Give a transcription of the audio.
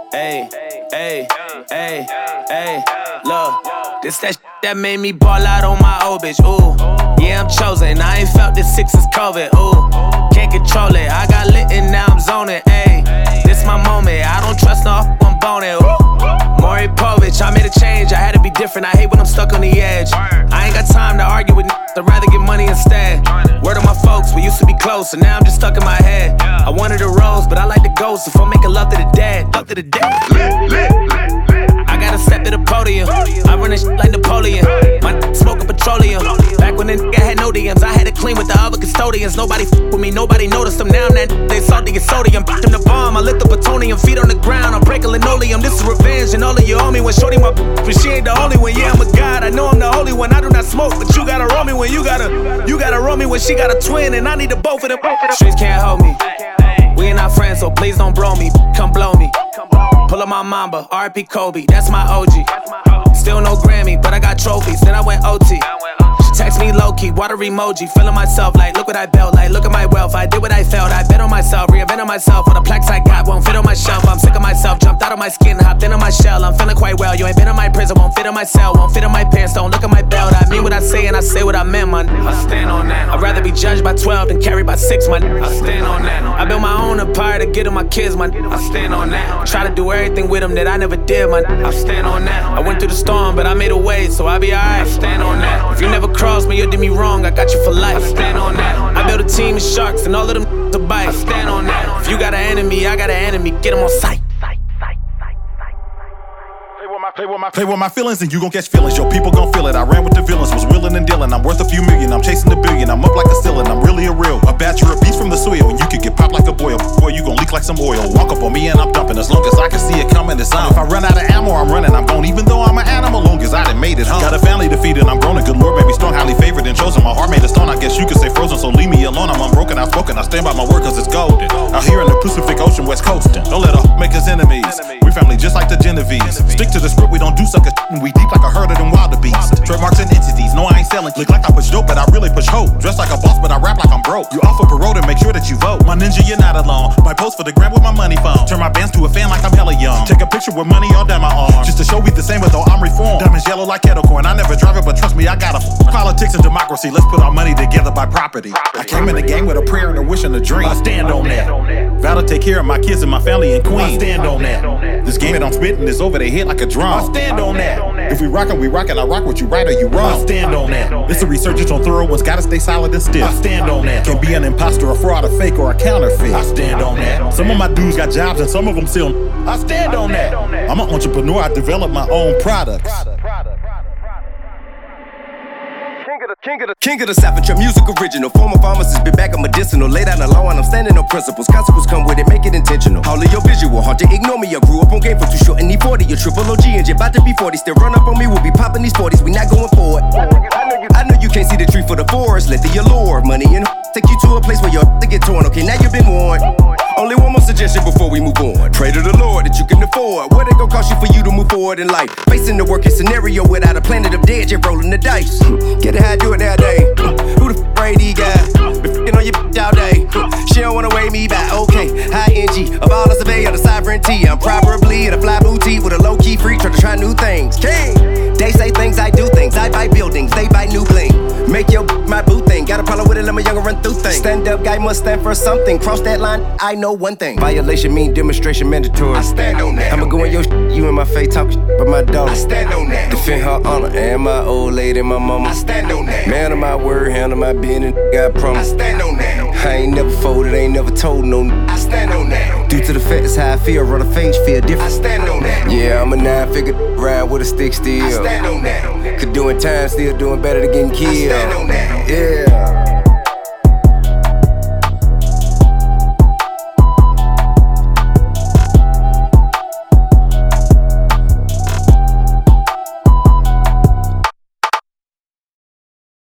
Ayy, ayy, ayy, ayy. Look, this that shit that made me ball out on my old bitch. Ooh, yeah, I'm chosen. I ain't felt this since COVID. Ooh, can't control it. I got lit and now I'm zoning. Ayy, this my moment. I don't trust no, I'm boning. Maury Povich, I made a change. I had to be different. I hate when I'm stuck on the edge. I ain't got time to argue with I'd rather get money instead. Word on my folks, we used to be close, and now I'm just stuck in my head. I wanted a rose, but I like the ghost. If I'm making love to the dead, love to the dead. I gotta step to the podium. I run this shit like Napoleon. My smoking petroleum. Back when the nigga had no DMs, I had to clean with the other custodians. Nobody with me, nobody noticed them. Now I'm that they salty and sodium. Put them the bomb, I lit the plutonium. Feet on the ground, I'm breaking linoleum. This is revenge, and all of you owe me when shorty my but she ain't the only one. Yeah, I'm a god, I know I'm the holy one. I do not smoke, but you gotta roll me when you gotta roll me when she got a twin, and I need the both of them. Streets can't hold me. We ain't not friends, so please don't bro me. Come blow me. Pull up my Mamba, R.I.P. Kobe, that's my OG. Still no Grammy, but I got trophies. Then I went OT. She text me low-key, water emoji. Feeling myself like, look what I built. Like, look at my wealth, I did what I felt. I bet on myself, reinvented myself. All the plaques I got won't fit on my shelf. I'm sick of myself, jumped out of my skin, hopped into my shell. I'm feeling quite well, you ain't been in my prison. Won't fit in my cell, won't fit in my pants. Don't look at my belt, I mean what I say and I say what I meant, man. I stand on that. I'd rather be judged by 12 than carried by 6, man. I stand on that. I built my own empire to get to my kids, man. I stand on that. Try to do everything with them that I never did, man. I stand on that. I went through the storm, but I made a way, so I'll be alright. I stand on that. If you never crossed me, you did me wrong, I got you for life. I stand on that. I built a team of sharks and all of them to bite. I stand on that. If you got an enemy, I got an enemy. Get them on sight. Play with my feelings and you gon' catch feelings. Yo, people gon' feel it. I ran with the villains, was willing and dealing. I'm worth a few million, I'm chasing the billion. I'm up like a ceiling, I'm really a real. A batcher of beats from the soil, and you could get popped like a boil. Boy, you gon' leak like some oil. Walk up on me and I'm dumping. As long as I can see it coming, it's on. If I run out of ammo, I'm running. I'm gone, even though I'm an animal. Long as I done made it home. Got a family to feed and I'm grown. And good Lord made me strong, highly favored and chosen. My heart made of stone, I guess you could say frozen. So leave me alone, I'm unbroken, outspoken. I stand by my word cause it's golden. Out here in the Pacific Ocean, West Coastin'. Don't let us make us enemies. We family just like the Genovese. Stick to the script, we don't do sucker shit, and we deep like a herd of them wildebeests. Trademarks and entities, no I ain't selling. Look like I push dope, but I really push hope. Dress like a boss, but I rap like I'm broke. You offer parole to make sure that you vote. My ninja, you're not alone. My post for the gram with my money phone. Turn my bands to a fan like I'm hella young. Take a picture with money all down my arm, just to show we the same, but though I'm reformed. Diamonds yellow like kettle corn. I never drive it, but trust me, I got a politics and democracy. Let's put our money together by property. I came in the game with a prayer and a wish and a dream. I stand on that. Vow to take care of my kids and my family and queen. I stand on that. This game that I'm spitting is over their head like a drum. I stand on that. If we rockin', we rockin'. I rock what you right or you wrong. I stand on that. It's a resurgence on thorough ones. Gotta stay solid and stiff. I stand on that. Can't be an imposter, a fraud, a fake, or a counterfeit. I stand on that. Some of my dudes got jobs and some of them still. I stand on that. I'm an entrepreneur. I develop my own products. King of the South, your music original. Former pharmacist, been back on medicinal. Lay down the law and I'm standing on principles. Consequences come with it, make it intentional. All of your visual, hard to ignore me. I grew up on game for too short and need 40. Your triple OG and you're about to be 40. Still run up on me, we'll be popping these 40s. We not going forward. I know you can't see the tree for the forest. Let the allure, money and take you to a place where your to get torn. Okay, now you've been warned. Only one more suggestion before we move on. Pray to the Lord that you can afford. What it gon' cost you for you to move forward in life? Facing the worst case scenario without a planet of dead, you're rolling the dice. Get it how I do it nowadays. Who the f*** Brady guy? Been f***ing on your bitch all day. She don't wanna weigh me back. Okay, high NG. Of all the survey of the sovereignty. I'm probably in a fly boutique with a low-key freak trying to try new things. King! They say things, I do things. I buy buildings, they buy new bling. Make your my boo thing. Got a problem with it, let my younger run through things. Stand up guy must stand for something. Cross that line, I know one thing. Violation mean demonstration mandatory. I stand on that. I'ma go in your you in my face talk but my dog. I stand on that. Defend her honor and my old lady, my mama. I stand on that. Man of my word, handle my business, I promise. I stand on that. I ain't never folded, ain't never told no. I stand on that. Due to the fact, it's how I feel, run a face, feel different. I stand on that. Yeah, I'm a 9-figure ride with a stick still. I stand on that. Could doing time, still doing better than getting killed. I stand on that. Yeah.